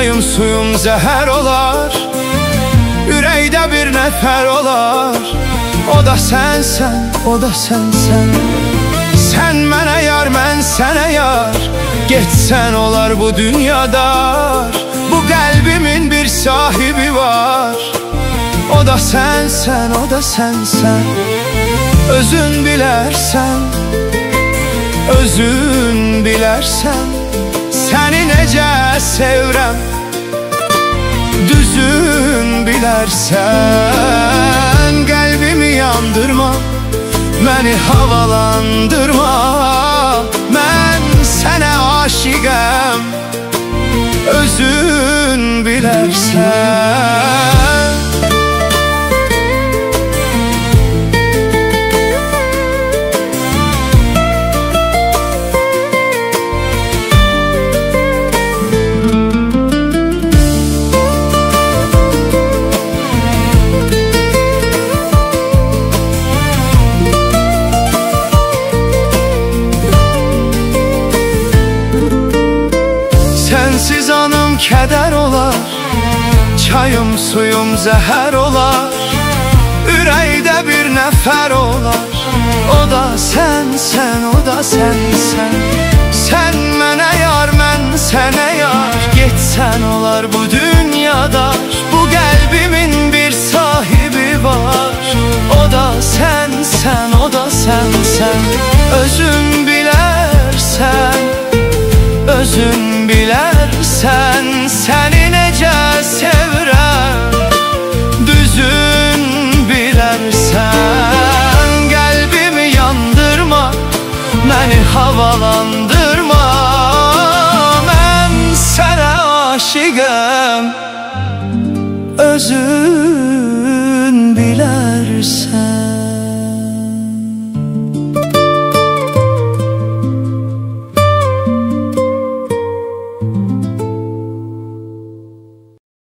Çayım suyum zəhər olar, ürəkdə bir nəfər olar. O da sənsən, o da sənsən. Sən mənə yar, mən sənə yar. Getsən olar bu dünyada. Bu qəlbimin bir sahibi var. O da sənsən, o da sənsən. Özün bilərsən, özün bilərsən. Səni necə sevirəm, düzün bilərsən. Qəlbimi yandırma, məni havalandırma. Mən sənə aşiqəm, özün bilərsən. Sənsiz anım kədər olar, çayım suyum zəhər olar. Ürəkdə bir nəfər olar. O da sənsən, o da sənsən. Sən mənə yar, mən sənə yar. Getsən olar bu dünyada. Bu qəlbimin bir sahibi var. O da sənsən, o da sənsən. Özün bilərsən, özün bilərsən. Səni necə sevirəm, düzün bilərsən. Qəlbimi yandırma, məni havalandır.